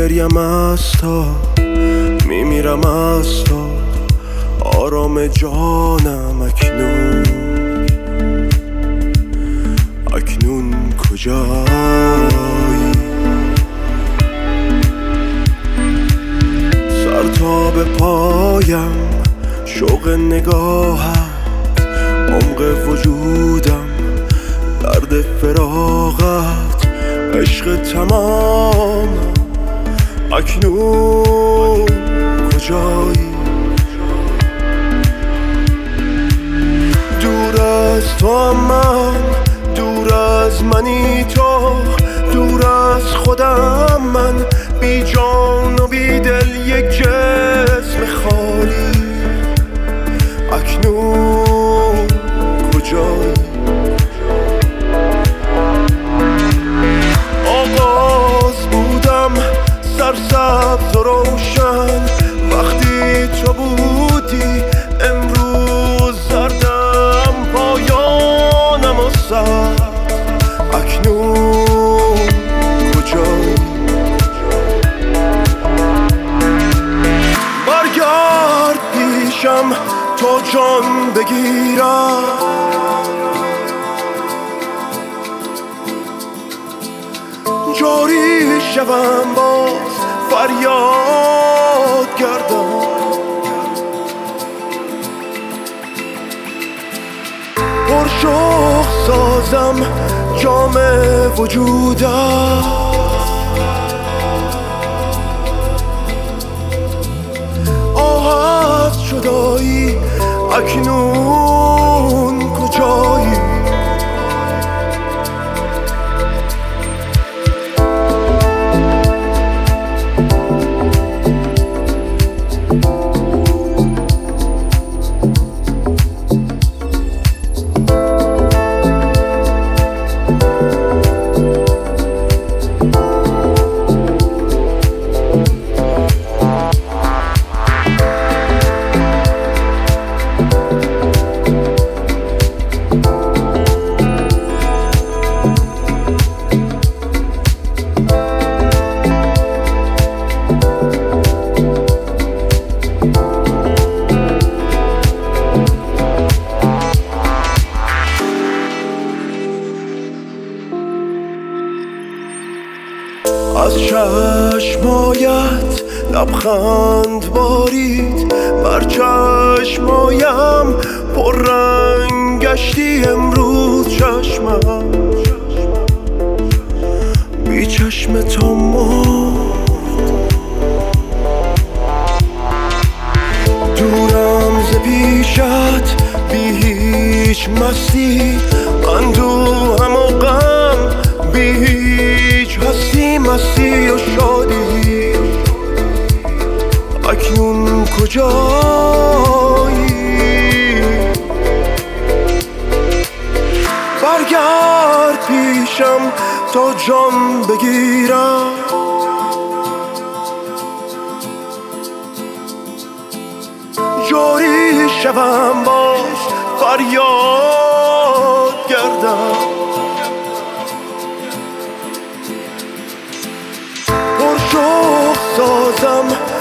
میگریم از تا میمیرم از تا آرام جانم اکنون کجایی؟ سر تا به پایم شوق نگاهت، عمق وجودم درد فراقت، عشق تمام اکنون کجایی؟ دور از تو هم من، دور از منی تو، دور از خودم من، بی جان و بی دل یک جسم خالی اکنون کجایی؟ آغاز بودم سرسبز و روشن، وقتی تو بودی امروز زردم پایانم و سرد اکنون کجایی؟ برگرد پیشم تو جان بگیرم، جاری شوم باز فریاد گردم، پرشوق سازم جام وجودم، آه از جدایی اکنون کجایی؟ از چشمایت لبخند بارید، بر چشمایم پر رنگ گشتی امروز چشمم، بی چشم تو مرد، دورم ز پیشت بی هیچ مستی، اندوهم و غم بی هیچ هستی، مستی و شادی اکنون کجایی؟ برگرد پیشم تا جان بگیرم، جاری شوم باز فریاد گردم، پرشوق سازم